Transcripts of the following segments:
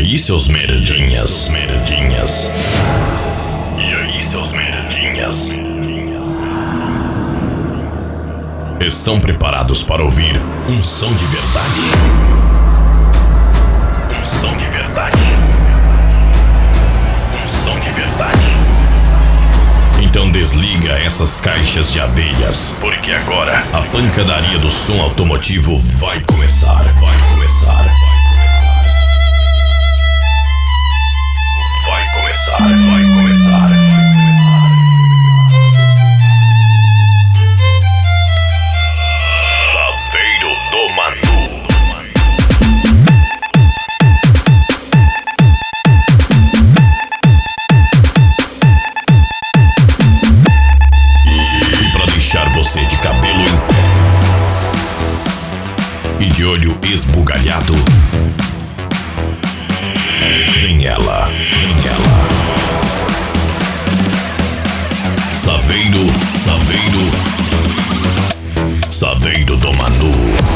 aí, seus merdinhas? Merdinhas. E aí, seus merdinhas? Estão preparados para ouvir um som de verdade? Um som de verdade. Um som de verdade. Então desliga essas caixas de abelhas, porque agora a pancadaria do som automotivo vai começar. Vai começar. Vai começar. Vai começar. Saveiro do Manu. Deixar você de cabelo em pé e de olho esbugalhado. Vem ela, vem ela. Saveiro, Saveiro, Saveiro do Manu.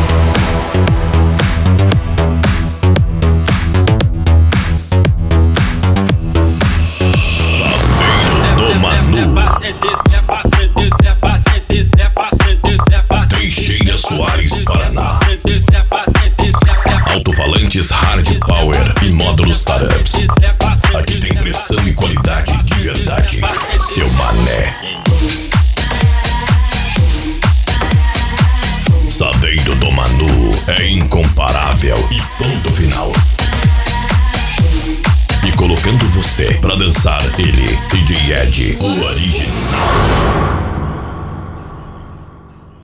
Saveiro do Manu. Teixeira Soares, Paraná. Alto-falantes Hard Power e módulos Tarups. Aqui tem pressão e qualidade de verdade, seu mané. Saveiro do Manu é incomparável e ponto final. E colocando você pra dançar, ele, DJ Ed, o original.